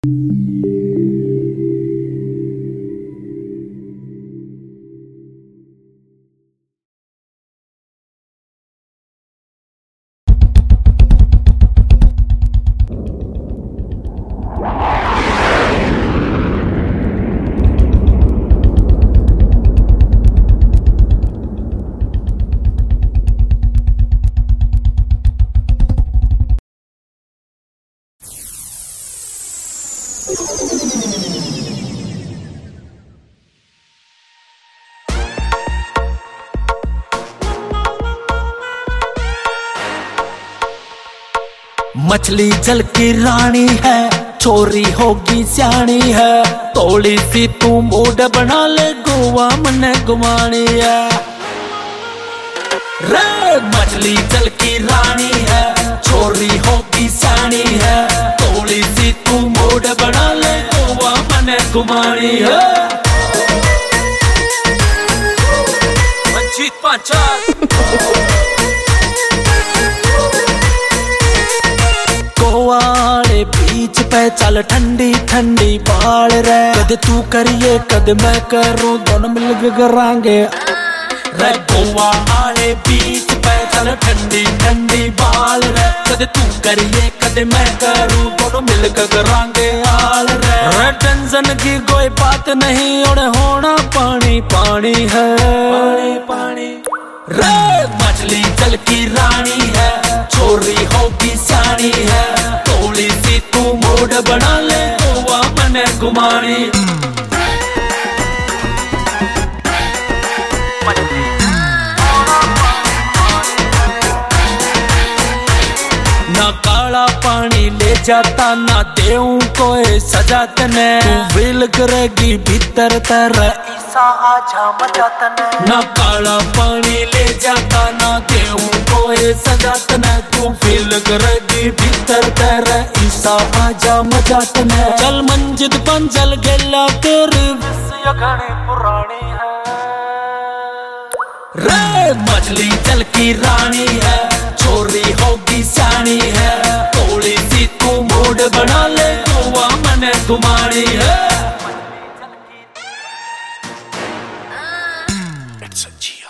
मछली जल की रानी है, चोरी होगी सियानी है। थोड़ी सी तू मूड बना ले, गोवा मने घुमानी है। रे मछली जल की रानी है, चोरी होगी सियानी है। थोड़ी सी तू मूड बना ले, गोवा मने घुमानी है। मंजीत पांचाल गोवाड़े बीच पे चल, ठंडी ठंडी बाल रे। कद तू करिए कद मैं करूं, दोनों मिलके करांगे रे। गोवाड़े बीच पे चल, ठंडी ठंडी बाल रे। कद तू करिए कद मैं करूं, दोनों मिलके करांगे हाल रे। टेंशन की कोई बात नहीं, और होना पानी पानी है, पानी पानी रे। मछली जल की रानी है, चोरी होगी सियानी है। थोड़ी सी तू मूड बना ले, गोवा मने घुमानी। ना काला पानी ले जाता, ना देऊं कोई सजा तने। तू फील करेगी भीतर तेरा, ईसा आजा मजा तने। ना काला पानी ले जाता, ना देऊं कोई सजा तने। तू फील करेगी भीतर तेरा, ईसा आजा मजा तने। चल मंजित पंजल गेला तेरी, विस्या घनी पुरानी है रे। मछली जल की रानी है, चोरी होगी सियानी है। थोड़ी सी तू मूड बना ले, गोवा मने घुमानी है।